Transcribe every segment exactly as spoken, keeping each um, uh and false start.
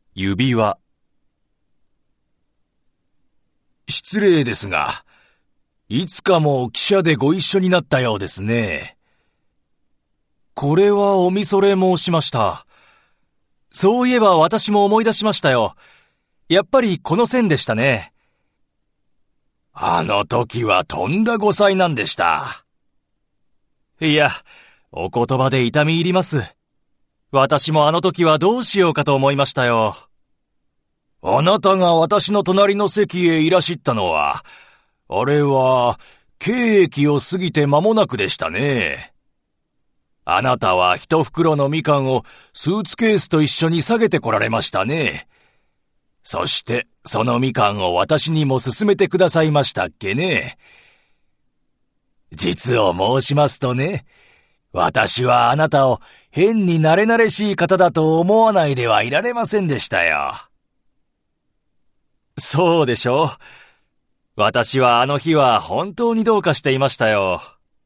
指輪。 失礼ですが、いつかも汽車でご一緒になったようですね。 これはおみそれ申しました。そういえば私も思い出しましたよ。やっぱりこの線でしたね。 あの時はとんだ誤算なんでした。 いや、お言葉で痛み入ります。私もあの時はどうしようかと思いましたよ。 あなたが私の隣の席へいらしったのは、あれは、京駅を過ぎて間もなくでしたね。あなたは一袋のみかんをスーツケースと一緒に下げてこられましたね。そして、そのみかんを私にも勧めてくださいましたっけね。実を申しますとね、私はあなたを変に慣れ慣れしい方だと思わないではいられませんでしたよ。 そうでしょう。私はあの日は本当にどうかしていましたよ。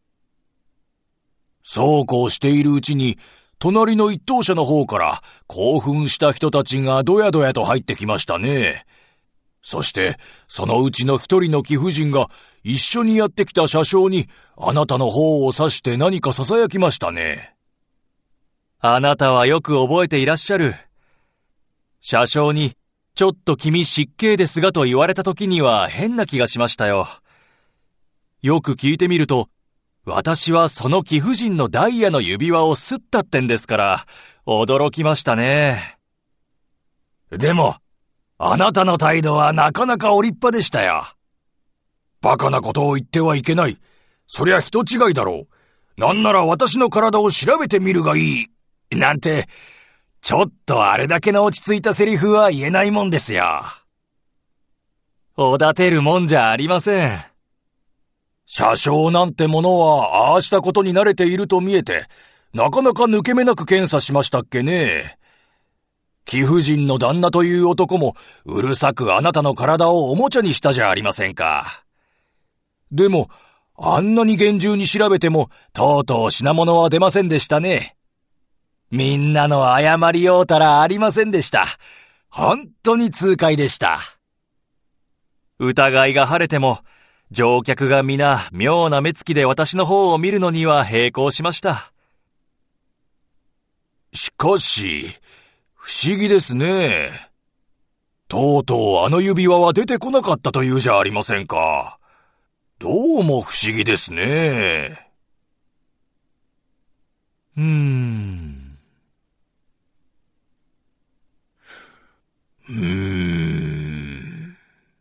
そうこうしているうちに、隣の一等車の方から興奮した人たちがどやどやと入ってきましたね。そして、そのうちの一人の貴婦人が一緒にやってきた車掌にあなたの方を指して何か囁きましたね。 あなたはよく覚えていらっしゃる。車掌に、ちょっと君失敬ですがと言われた時には変な気がしましたよ。よく聞いてみると、私はその貴婦人のダイヤの指輪をすったってんですから、驚きましたね。 でも、あなたの態度はなかなかお立派でしたよ。バカなことを言ってはいけない。そりゃ人違いだろう。なんなら私の体を調べてみるがいい。なんて、ちょっとあれだけの落ち着いたセリフは言えないもんですよ。 おだてるもんじゃありません。 車掌なんてものはああしたことに慣れていると見えて、なかなか抜け目なく検査しましたっけね。貴婦人の旦那という男もうるさくあなたの体をおもちゃにしたじゃありませんか。でも、あんなに厳重に調べても、とうとう品物は出ませんでしたね。みんなの謝りようたらありませんでした。本当に痛快でした。 疑いが晴れても、乗客が皆妙な目つきで私の方を見るのには並行しました。 しかし、不思議ですね。とうとうあの指輪は出てこなかったというじゃありませんか。どうも不思議ですね。 うーん。 うーん。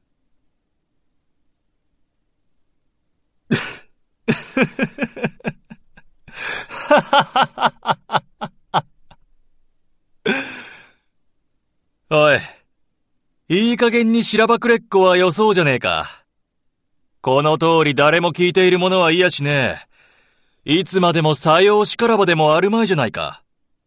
おい、いい加減にしらばくれっこはよそうじゃねえか。この通り誰も聞いているものはいやしねえ。いつまでもさようしからばでもあるまいじゃないか。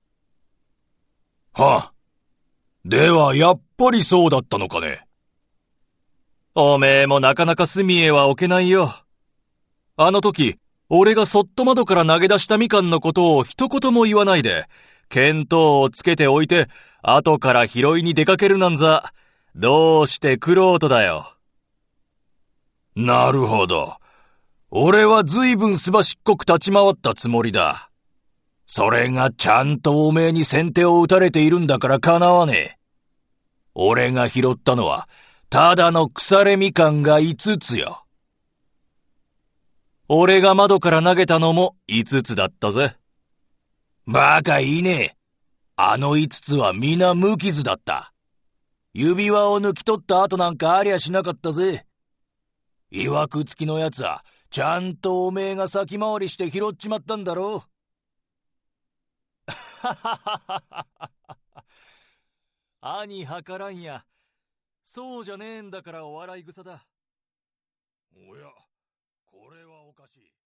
はあ。ではやっぱりそうだったのかね。 おめえもなかなか隅へは置けないよ。あの時、俺がそっと窓から投げ出したみかんのことを一言も言わないで、見当をつけておいて、後から拾いに出かけるなんざ、どうして玄人だよ。 なるほど。俺は随分すばしっこく立ち回ったつもりだ。それがちゃんとおめえに先手を打たれているんだからかなわねえ。俺が拾ったのは、ただの腐れみかんが五つよ。 俺が窓から投げたのも五つだったぜ。 バカ言いねえ。あの五つは皆無傷だった。指輪を抜き取った後なんかありゃしなかったぜ。いわくつきのやつは、ちゃんとおめえが先回りして拾っちまったんだろう。 兄はからんや。そうじゃねえんだからお笑い草だ。 おや、これはおかしい。